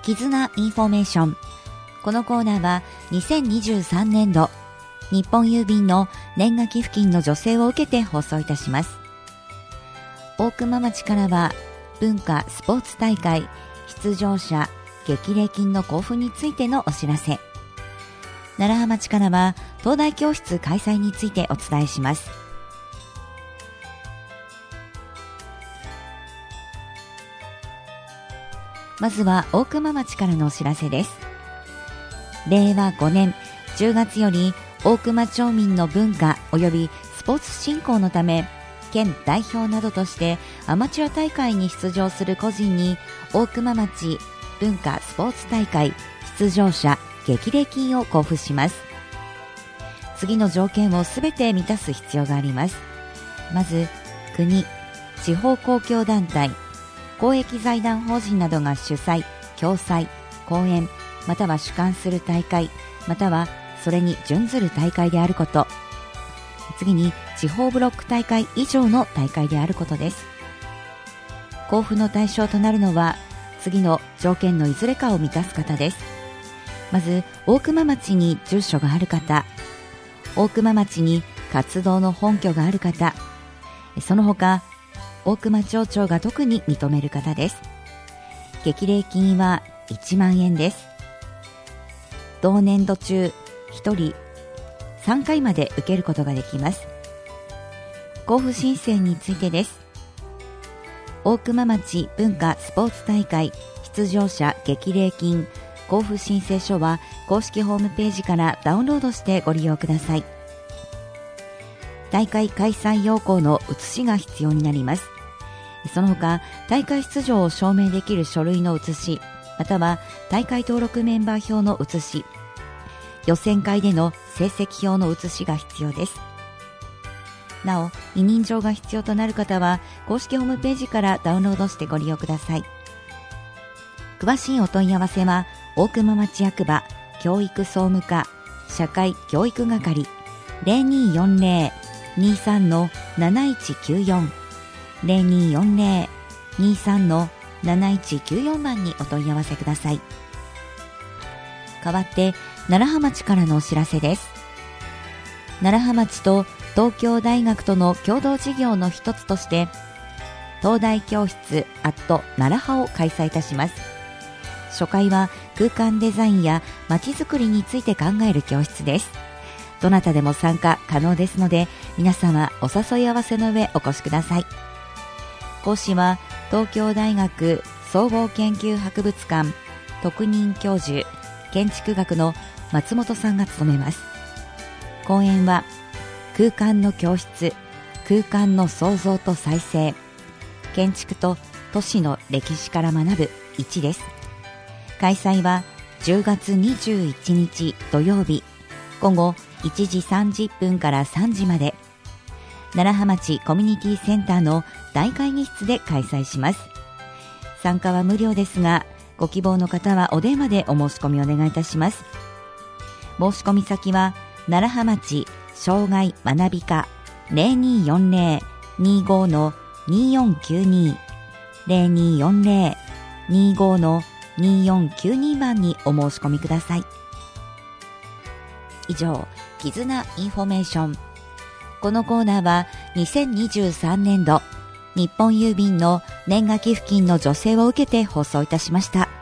絆インフォメーション。このコーナーは2023年度日本郵便の年賀寄付金の助成を受けて放送いたします。大熊町からは文化スポーツ大会出場者激励金の交付についてのお知らせ。楢葉町からは東大教室開催についてお伝えします。まずは大熊町からのお知らせです。令和5年10月より大熊町民の文化及びスポーツ振興のため、県代表などとしてアマチュア大会に出場する個人に大熊町文化スポーツ大会出場者激励金を交付します。次の条件をすべて満たす必要があります。まず、国、地方公共団体、公益財団法人などが主催、共催、後援、または主管する大会、またはそれに準ずる大会であること。次に、地方ブロック大会以上の大会であることです。交付の対象となるのは、次の条件のいずれかを満たす方です。まず、大熊町に住所がある方、大熊町に活動の本拠がある方、その他、大熊町長が特に認める方です。激励金は1万円です。同年度中、1人3回まで受けることができます。交付申請についてです。大熊町文化スポーツ大会出場者激励金交付申請書は公式ホームページからダウンロードしてご利用ください。大会開催要項の写しが必要になります。その他、大会出場を証明できる書類の写し、または大会登録メンバー表の写し、予選会での成績表の写しが必要です。なお、委任状が必要となる方は公式ホームページからダウンロードしてご利用ください。詳しいお問い合わせは大熊町役場教育総務課社会教育係 0240-23-7194 0240-23-7194 番にお問い合わせください。代わって楢葉町からのお知らせです。楢葉町と東京大学との共同事業の一つとして東大教室楢葉を開催いたします。初回は空間デザインやまちづくりについて考える教室です。どなたでも参加可能ですので、皆様お誘い合わせの上お越しください。講師は東京大学総合研究博物館特任教授建築学の松本さんが務めます。講演は空間の教室、空間の創造と再生、建築と都市の歴史から学ぶ1です。開催は10月21日土曜日午後1時30分から3時まで、楢葉町コミュニティセンターの大会議室で開催します。参加は無料ですが、ご希望の方はお電話でお申し込みお願いいたします。申し込み先は楢葉町障害学び課 0240-25-2492 0240-25-2492 番にお申し込みください。以上、絆インフォメーション。このコーナーは2023年度日本郵便の年賀寄付金の助成を受けて放送いたしました。